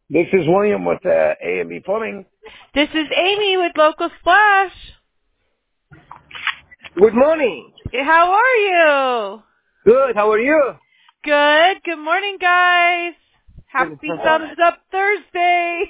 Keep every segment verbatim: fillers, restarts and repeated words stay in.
This is William with uh, A and B Plumbing. This is Amy with Local Splash. Good morning. Hey, how are you? Good. How are you? Good. Good morning, guys. Happy Thumbs Up Thursday.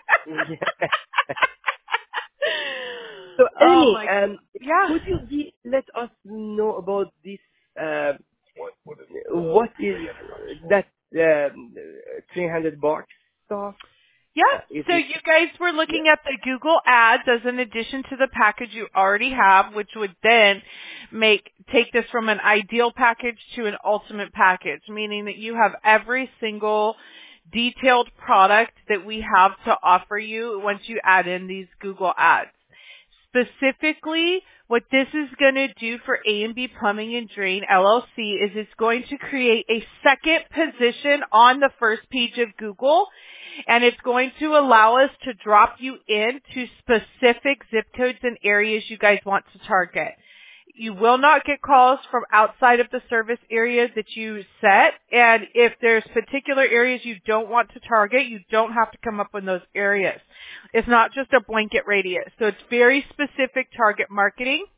So, Oh Amy, my. um, Yeah. could you be, let us know about this? Uh, what is that um, three hundred bucks stuff? Yeah. Uh, is So it? you guys were Yeah. looking at the Google Ads as an addition to the package you already have, which would then make take this from an ideal package to an ultimate package, meaning that you have every single detailed product that we have to offer you once you add in these Google Ads. Specifically, what this is going to do for A and B Plumbing and Drain L L C is it's going to create a second position on the first page of Google, and it's going to allow us to drop you into specific zip codes and areas you guys want to target. You will not get calls from outside of the service area that you set, and if there's particular areas you don't want to target, you don't have to come up with those areas. It's not just a blanket radius, so it's very specific target marketing.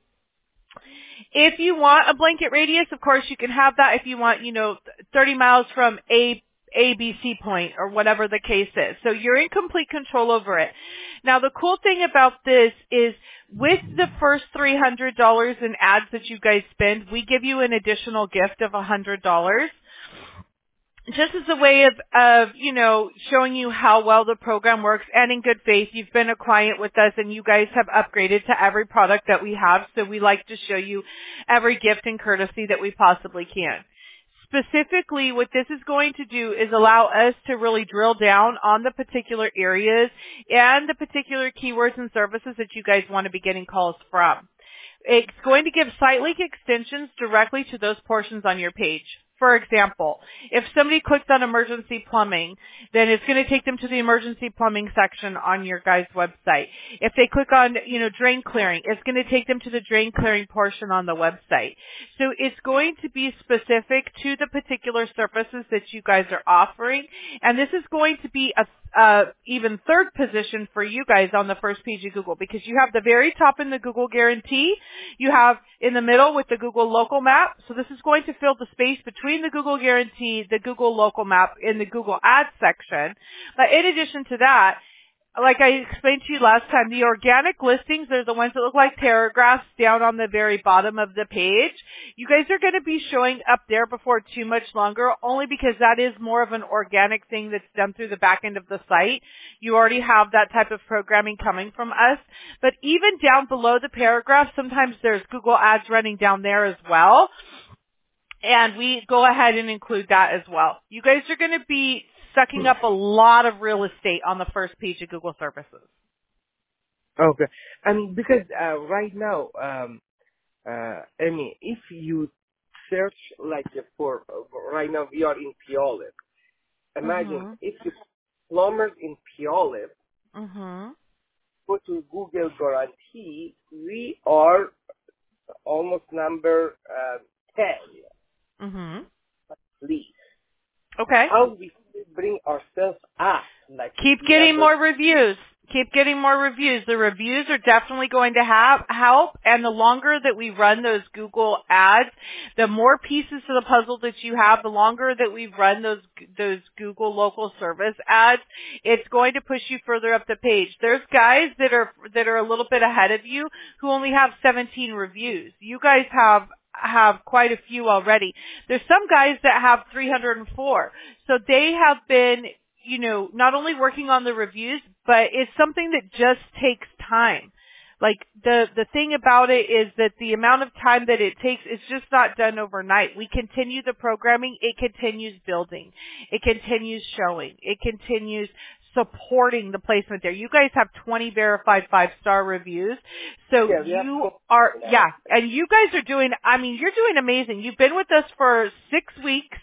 If you want a blanket radius, of course, you can have that if you want, you know, thirty miles from A A B C point or whatever the case is. So you're in complete control over it. Now, the cool thing about this is with the first three hundred dollars in ads that you guys spend, we give you an additional gift of one hundred dollars. Just as a way of, of, you know, showing you how well the program works, and in good faith, you've been a client with us and you guys have upgraded to every product that we have, so we like to show you every gift and courtesy that we possibly can. Specifically, what this is going to do is allow us to really drill down on the particular areas and the particular keywords and services that you guys want to be getting calls from. It's going to give site link extensions directly to those portions on your page. For example, if somebody clicks on emergency plumbing, then it's going to take them to the emergency plumbing section on your guys' website. If they click on, you know, drain clearing, it's going to take them to the drain clearing portion on the website. So it's going to be specific to the particular services that you guys are offering, and this is going to be a uh, even third position for you guys on the first page of Google, because you have the very top in the Google Guarantee, you have in the middle with the Google Local Map, so this is going to fill the space between the Google Guarantee, the Google Local Map, in the Google Ads section. But in addition to that, like I explained to you last time, the organic listings are the ones that look like paragraphs down on the very bottom of the page. You guys are going to be showing up there before too much longer, only because that is more of an organic thing that's done through the back end of the site. You already have that type of programming coming from us. But even down below the paragraph, sometimes there's Google Ads running down there as well. And we go ahead and include that as well. You guys are going to be sucking up a lot of real estate on the first page of Google services. Okay. And because uh, right now, um, uh, Amy, if you search like for uh, right now, we are in Puyallup. Imagine Mhm. if you plumbers in Puyallup Mhm. go to Google Guarantee, we are almost number uh, ten, Mhm. please. Okay. How we bring ourselves up? Like Keep we getting have more reviews. Keep getting more reviews. The reviews are definitely going to have help, and the longer that we run those Google ads, the more pieces to the puzzle that you have, the longer that we run those those Google local service ads, it's going to push you further up the page. There's guys that are that are a little bit ahead of you who only have seventeen reviews. You guys have have quite a few already. There's some guys that have three hundred four. So they have been, you know, not only working on the reviews, but it's something that just takes time. Like the, the thing about it is that the amount of time that it takes is just not done overnight. We continue the programming. It continues building. It continues showing. It continues supporting the placement there. You guys have twenty verified five-star reviews. So yeah, we have you are, yeah, and you guys are doing, I mean, you're doing amazing. You've been with us for six weeks.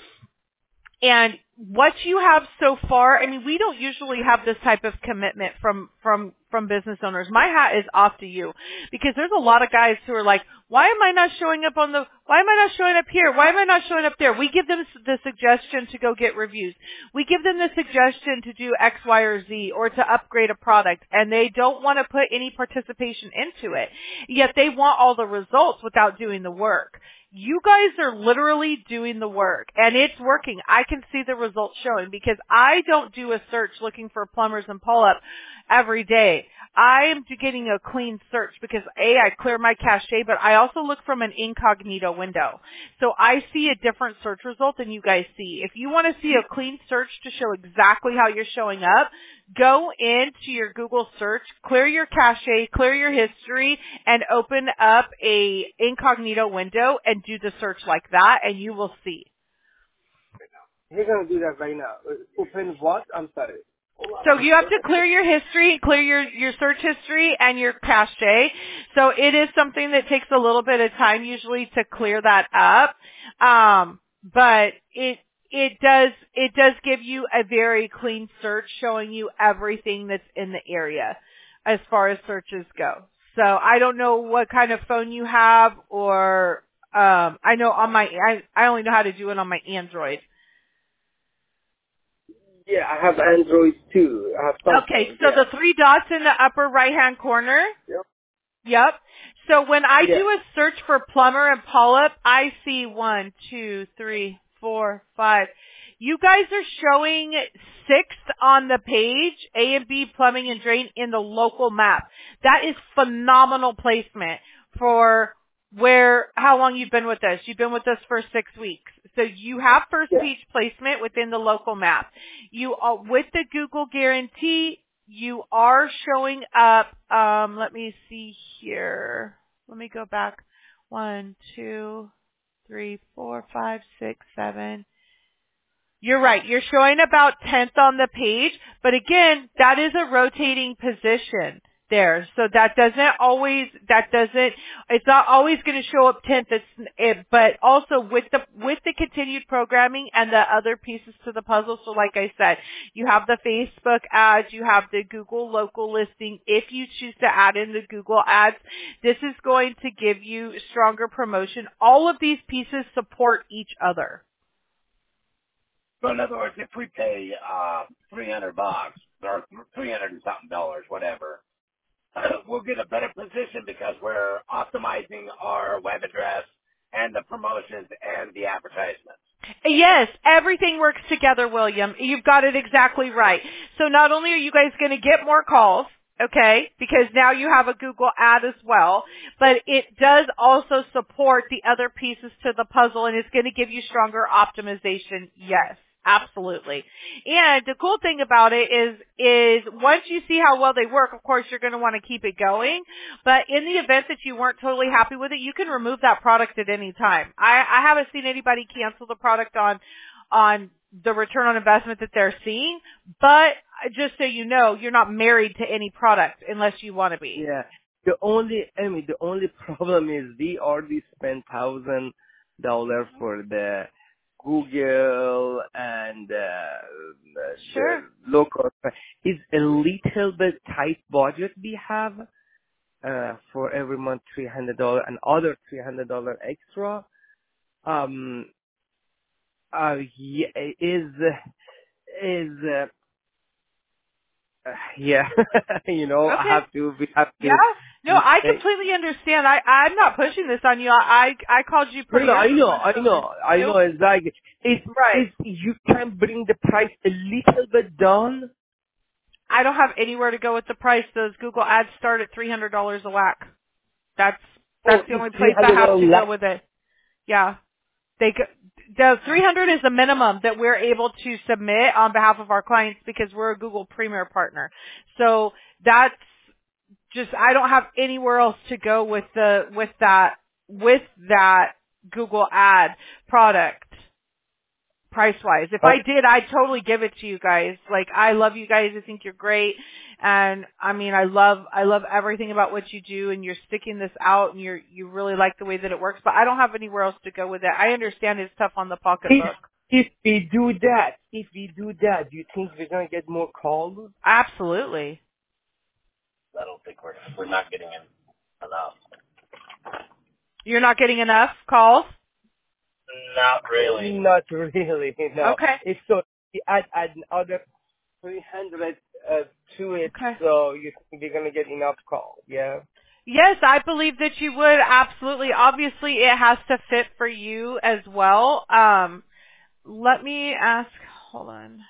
And what you have so far, I mean, we don't usually have this type of commitment from, from, from business owners. My hat is off to you, because there's a lot of guys who are like, why am I not showing up on the, Why am I not showing up here? Why am I not showing up there? We give them the suggestion to go get reviews. We give them the suggestion to do X, Y, or Z or to upgrade a product, and they don't want to put any participation into it. Yet they want all the results without doing the work. You guys are literally doing the work, and it's working. I can see the results showing because I don't do a search looking for plumbers and pull-up every day. I am getting a clean search because A, I clear my cache, but I also look from an incognito window. So I see a different search result than you guys see. If you want to see a clean search to show exactly how you're showing up, go into your Google search, clear your cache, clear your history, and open up a incognito window and do the search like that, and you will see. You're going to do that right now. Uh, Open what? I'm sorry. So you have to clear your history, clear your, your search history and your cache. So it is something that takes a little bit of time usually to clear that up. Um, but it, it does, it does give you a very clean search showing you everything that's in the area as far as searches go. So I don't know what kind of phone you have or, um, I know on my, I, I only know how to do it on my Android. Yeah, I have Android too. I have Okay, something. so Yeah. the three dots in the upper right-hand corner. Yep. Yep. So when I Yeah. do a search for plumber and polyp, I see one, two, three, four, five. You guys are showing sixth on the page, A and B plumbing and drain in the local map. That is phenomenal placement for where, how long you've been with us. You've been with us for six weeks. So you have first Yeah. page placement within the local map. You are, with the Google guarantee, you are showing up, um, let me see here. Let me go back. One, two, three, four, five, six, seven. You're right. You're showing about tenth on the page, but again, that is a rotating position there. So that doesn't always, that doesn't, it's not always going to show up tenth, it's, it, but also with the, with the continued programming and the other pieces to the puzzle. So like I said, you have the Facebook ads, you have the Google local listing. If you choose to add in the Google ads, this is going to give you stronger promotion. All of these pieces support each other. So in other words, if we pay uh, three hundred bucks or three hundred and something dollars, whatever, we'll get a better position because we're optimizing our web address and the promotions and the advertisements. Yes, everything works together, William. You've got it exactly right. So not only are you guys going to get more calls, okay, because now you have a Google ad as well, but it does also support the other pieces to the puzzle, and it's going to give you stronger optimization. Yes, absolutely. And the cool thing about it is, is once you see how well they work, of course, you're going to want to keep it going. But in the event that you weren't totally happy with it, you can remove that product at any time. I, I haven't seen anybody cancel the product on, on the return on investment that they're seeing, but just so you know, you're not married to any product unless you want to be. Yeah. The only, I mean, the only problem is we already spent thousand dollars for the Google and uh, Sure. the local. Is a little bit tight budget we have uh, for every month three hundred dollars and other three hundred dollars extra. Um, uh, yeah, is is. Uh, Uh, yeah, you know, I Okay. have to, we have Yeah. to, No, I uh, completely understand. I, I'm not pushing this on you. I, I called you no, no, I preemptively. know, I know, I know, Nope. it's like, it's, Right. it's, you can bring the price a little bit down. I don't have anywhere to go with the price. Those Google ads start at three hundred dollars a whack. That's, Oh, that's the it's only place I have three hundred dollars to go less. with it. Yeah. They go, the three hundred is the minimum that we're able to submit on behalf of our clients because we're a Google Premier partner. So that's just, I don't have anywhere else to go with the, with that, with that Google ad product price wise. If Oh, I did, I'd totally give it to you guys. Like, I love you guys. I think you're great. And I mean, I love, I love everything about what you do, and you're sticking this out, and you're, you really like the way that it works, but I don't have anywhere else to go with it. I understand it's tough on the if, pocketbook. if we do that, if we do that, do you think we're gonna get more calls? Absolutely. I don't think we're we're not getting in enough. You're not getting enough calls? Not really. Not really, no. Okay. It's so you add add another three hundred uh, to it, Okay. so you think you're gonna get enough call, yeah? Yes, I believe that you would, absolutely. Obviously, it has to fit for you as well. Um, let me ask, hold on.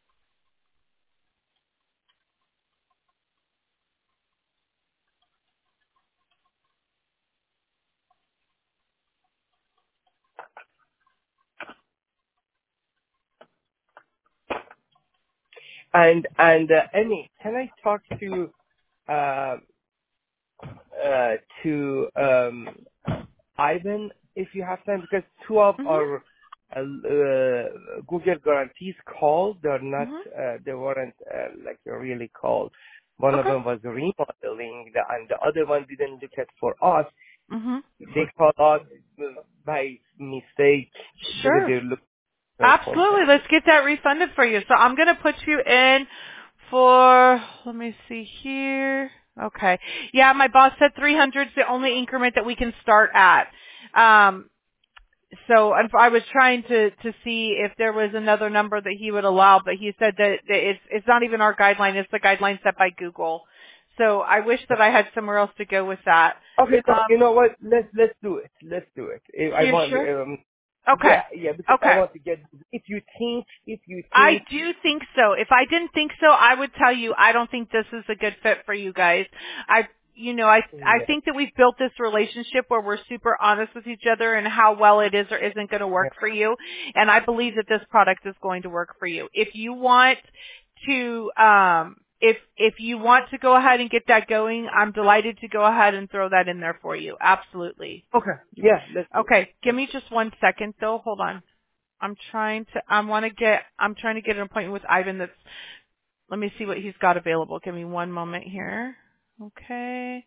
And and uh, Amy, can I talk to uh, uh, to um, Ivan if you have time? Because two of Mhm. our uh, uh, Google guarantees called, they're not, Mhm. uh, they weren't uh, like really called. One of Okay. them was remodeling, the, and the other one didn't look at for us. Mhm. They called us by mistake because Sure. they looked for Absolutely. something. Let's get that refunded for you. So I'm going to put you in for, let me see here. Okay. Yeah, my boss said three hundred is the only increment that we can start at. Um, so and I was trying to, to see if there was another number that he would allow, but he said that, that it's, it's not even our guideline. It's the guideline set by Google. So I wish that I had somewhere else to go with that. Okay, so Um, you know what? Let's let's do it. Let's do it. If I you want, sure? um, Okay. yeah, yeah, because I Okay. want to get. If you think, if you I think, do think so. If I didn't think so, I would tell you I don't think this is a good fit for you guys. I you know, I I yeah, think that we've built this relationship where we're super honest with each other and how well it is or isn't going to yeah, work for you. And I believe that this product is going to work for you. If you want to um if if you want to go ahead and get that going, I'm delighted to go ahead and throw that in there for you. Absolutely. okay, yeah, let's do it. Okay, give Let's me just one second though. Hold on. I'm trying to, I want to get, I'm trying to get an appointment with Ivan that's, let me see what he's got available. Give me one moment here. Okay.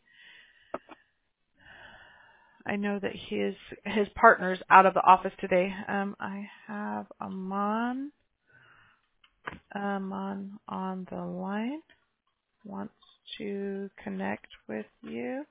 I know that his, his partner's out of the office today. Um, I have Aman, Aman on the line, wants to connect with you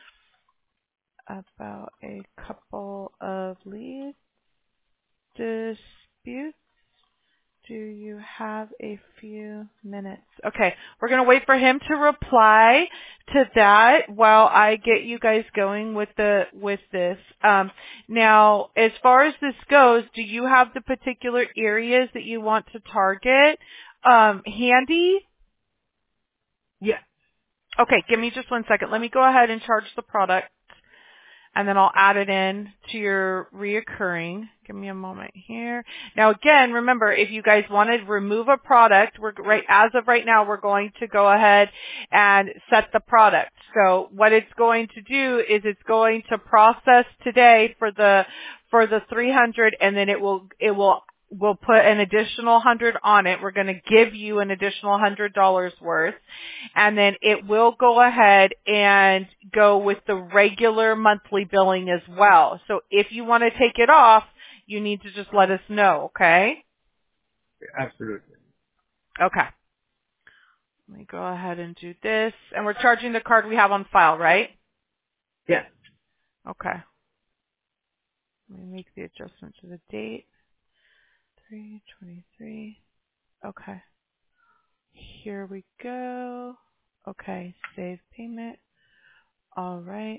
about a couple of lead disputes. Do you have a few minutes? Okay, we're going to wait for him to reply to that while I get you guys going with the with this. Um, now, as far as this goes, do you have the particular areas that you want to target um, handy? yeah, Okay, give me just one second. Let me go ahead and charge the product, and then I'll add it in to your reoccurring. Give me a moment here. Now again, remember, if you guys want to remove a product, we're right, as of right now, we're going to go ahead and set the product. So what it's going to do is it's going to process today for the, for the three hundred, and then it will, it will We'll put an additional hundred on it. We're going to give you an additional hundred dollars worth, and then it will go ahead and go with the regular monthly billing as well. So if you want to take it off, you need to just let us know. Okay? absolutely. Okay. Let me go ahead and do this, and we're charging the card we have on file, right? Yeah, Okay. Let me make the adjustment to the date. three twenty-three. Okay. Here we go. Okay, save payment. All right.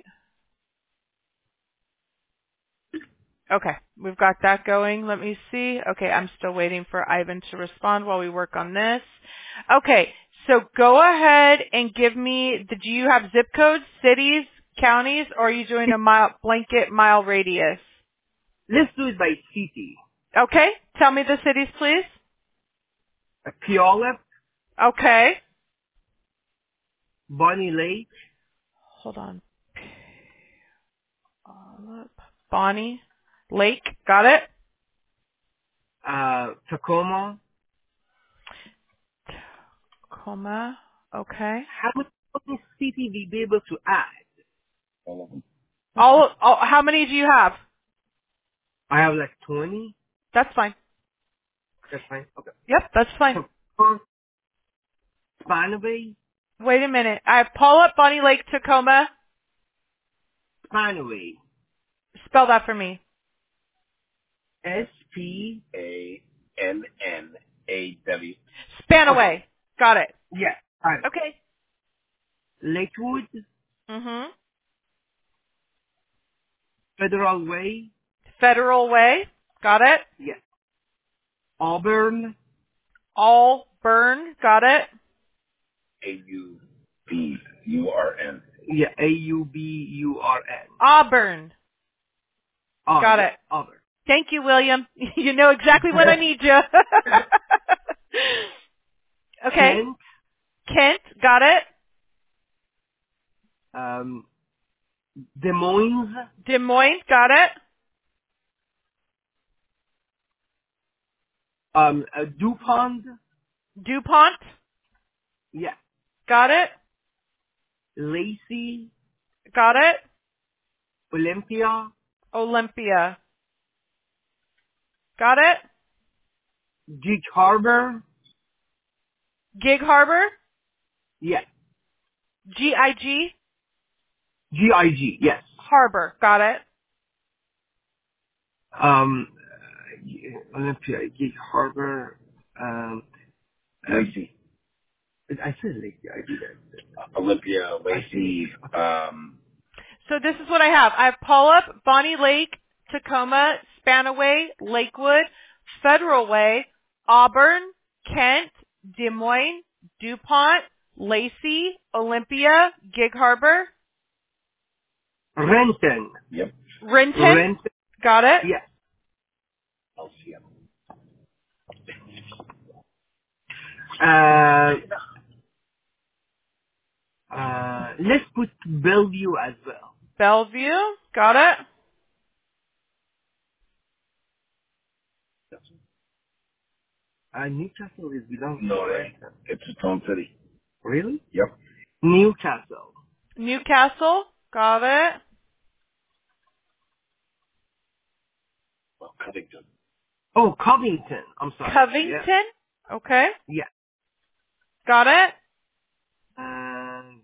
Okay, we've got that going. Let me see. Okay, I'm still waiting for Ivan to respond while we work on this. Okay, so go ahead and give me, do you have zip codes, cities, counties, or are you doing a mile, blanket mile radius? let's do it by city. Okay, tell me the cities, please. Uh, Puyallup, Okay. Bonnie Lake, Hold on. Bonnie Lake, got it? uh, Tacoma. Coma, okay. How many how many city we be able to add? All, all, how many do you have? I have like twenty. That's fine. That's fine. Okay. Yep, that's fine. Tacoma, Spanaway, Wait a minute. I pull up Bonnie Lake, Tacoma. Spanaway, Spell that for me. S P A N N A W. Spanaway. Got it. Yeah. And Okay. Lakewood, Mhm. Federal Way. Federal Way. Got it. Yeah. Auburn. Auburn. Got it. A U B U R N. Yeah. A U B U R N. Auburn. Oh, Got yeah, it. Auburn. Thank you, William. You know exactly when I need you. Okay. Kent. Kent. Got it. Um, Des Moines. Des Moines. Got it. Um, uh, DuPont. DuPont. Yeah. Got it. Lacey. Got it. Olympia. Olympia. Got it. Gig Harbor. Gig Harbor. Yeah. G I G. G I G. Yes. Harbor. Got it. Um, uh, Olympia, Gig Harbor. Um, Lacey. I said Lacey. I did that. Olympia, Lacey. Um, So this is what I have. I have Puyallup, Bonnie Lake, Tacoma, Spanaway, Lakewood, Federal Way, Auburn, Kent, Des Moines, DuPont, Lacey, Olympia, Gig Harbor, Renton. yep. Renton. Renton. Got it. Yes. I'll see him. Uh, uh, let's put Bellevue as well. Bellevue. Got it. Uh, Newcastle is belongs to No, it ain't. Renton. It's its own city. Really? Yep. Newcastle. Newcastle. Got it. Well, Covington. Oh, Covington. I'm sorry. Covington. Okay. Yeah. Got it. Yeah. Um,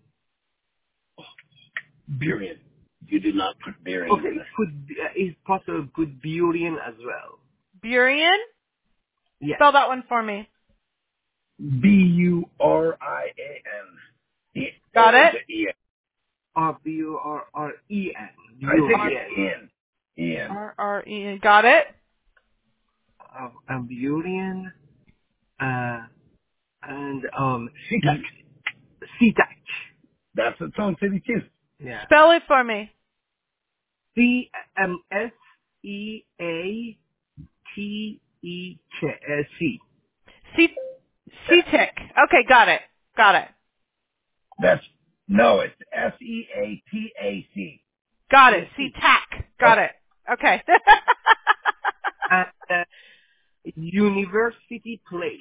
Burien. You did not put Burien okay, in there. could be, uh, is possible put Burien as well. Burien. Yeah. Spell that one for me. B U R I A N. Got it. E N. R B U R R E N. I think it's Ian. Ian. R R E. Got it. Uh, um, Burien. Uh, and um, SeaTac. SeaTac. That's its own city too. Yeah. Spell it for me. C M S E A T E C. C C-Tech. Okay, got it. Got it. That's, no, it's S E A T A C. Got it. C-Tac. Got it. Okay. And uh, University Place.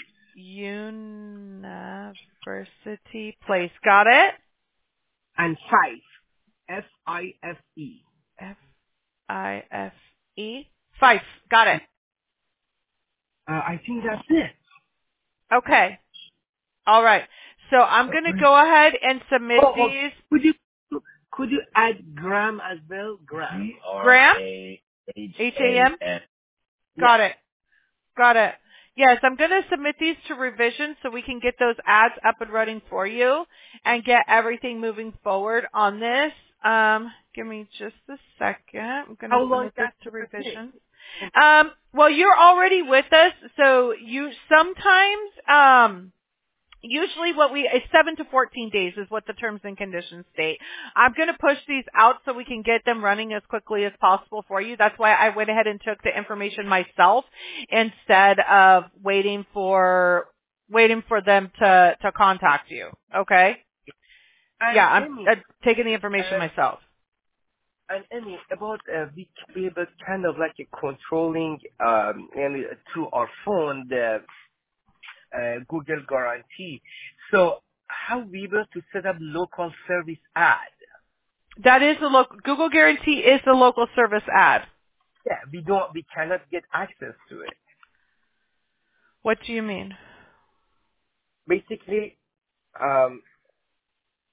University Place. Got it. And Fife. F I F E. F I F E. Fife. Got it. Uh, I think that's it. Okay. All right. So I'm going to go ahead and submit Oh, oh, these. could you could you add Graham as well? Graham. G R Graham? A H H A M? A N. Got it. Got it. Yes, I'm going to submit these to revision so we can get those ads up and running for you and get everything moving forward on this. Um, give me just a second. I'm going to How long submit this does to it revision. take? Um, well, you're already with us, so you sometimes, um, usually what we, it's seven to fourteen days is what the terms and conditions state. I'm going to push these out so we can get them running as quickly as possible for you. That's why I went ahead and took the information myself instead of waiting for, waiting for them to, to contact you. Okay? And Yeah, I'm Amy, uh, taking the information uh, myself. and Amy, about uh, we be able kind of like a controlling um and uh, to our phone the uh, Google guarantee. So how we able to set up local service ad? That is the local, Google Guarantee is the local service ad. Yeah, we don't, we cannot get access to it. What do you mean? Basically, um,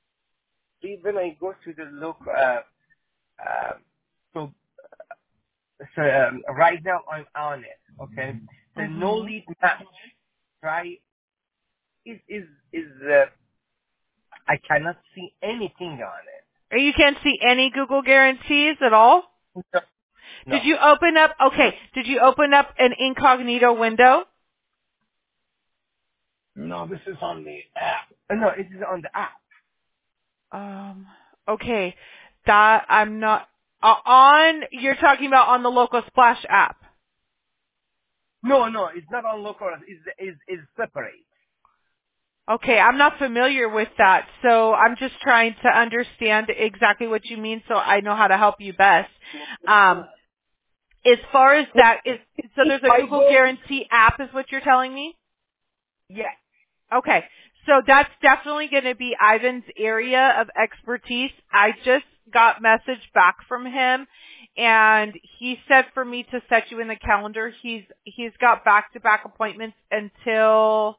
we- when I go to the local, uh, uh, so So um, right now I'm on it. Okay. The no Mhm. lead match, right? Is is is uh, I cannot see anything on Or you can't see any Google guarantees at all? it. No. Did No. you open up, okay, did you open up an incognito window? No, this is on the app. Uh, no, it is on the app. Um, okay. That, I'm not, uh, on, you're talking about on the Local Splash app. No, no, it's not on local. It's is is separate. Okay, I'm not familiar with that, so I'm just trying to understand exactly what you mean so I know how to help you best. Um, as far as that is, so If there's a I Google go, Guarantee app is what you're telling me? yes. Okay, so that's definitely going to be Ivan's area of expertise. I just got message back from him, and he said for me to set you in the calendar. He's he's got back-to-back appointments until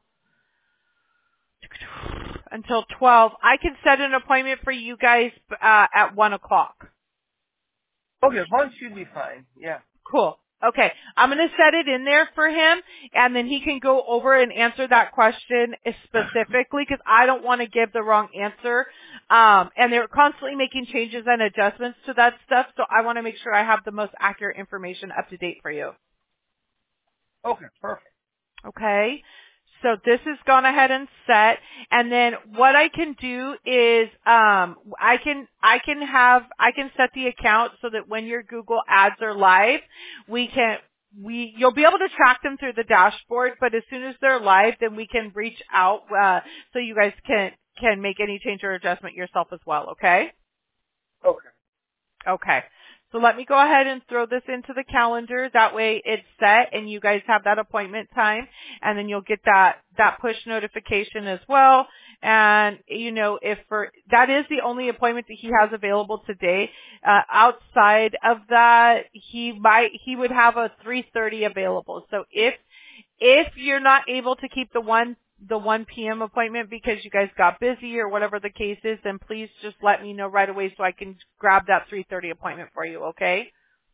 until twelve. I can set an appointment for you guys uh, at one o'clock. Okay, one should be fine. Yeah. Cool. Okay. I'm going to set it in there for him, and then he can go over and answer that question specifically because I don't want to give the wrong answer. Um, and they're constantly making changes and adjustments to that stuff, so I want to make sure I have the most accurate information up to date for you. Okay, perfect. Okay. So this is gone ahead and set. And then what I can do is um I can I can have I can set the account so that when your Google ads are live, we can we you'll be able to track them through the dashboard, but as soon as they're live, then we can reach out uh so you guys can can make any change or adjustment yourself as well, okay? Okay. Okay. So let me go ahead and throw this into the calendar. That way it's set and you guys have that appointment time and then you'll get that, that push notification as well. And, you know, if for, that is the only appointment that he has available today. Uh, outside of that, he might, he would have a three thirty available. So if, if you're not able to keep the one the one p.m. appointment because you guys got busy or whatever the case is, then please just let me know right away so I can grab that three thirty appointment for you, okay?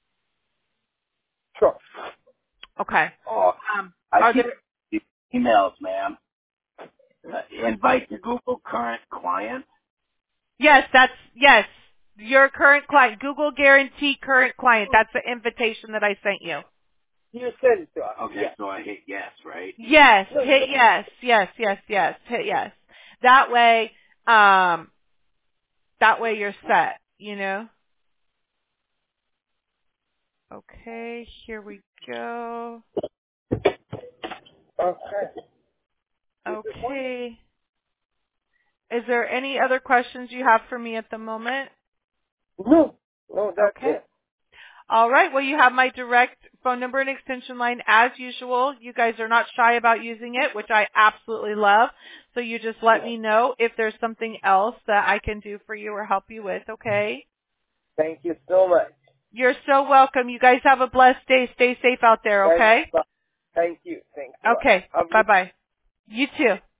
Sure. Okay. Oh, Um, I are keep there, these emails, ma'am. Uh, invite to Google current client. yes, that's, yes, your current client, Google Guarantee current client. That's the invitation that I sent you. You send it to us. Okay, Yes. so I hit yes, right? Yes, No, hit yes, yes, yes, yes, hit yes. That way, um, that way you're set, you know? Okay, here we go. okay. Okay. Is there any other questions you have for me at the moment? No, no, that's Okay. it. All right. Well, you have my direct phone number and extension line as usual. You guys are not shy about using it, which I absolutely love. So you just let me know if there's something else that I can do for you or help you with, okay? Thank you so much. You're so welcome. You guys have a blessed day. Stay safe out there, Thank, okay? thank you. Thanks a lot. Okay. Have a good Bye-bye. You too.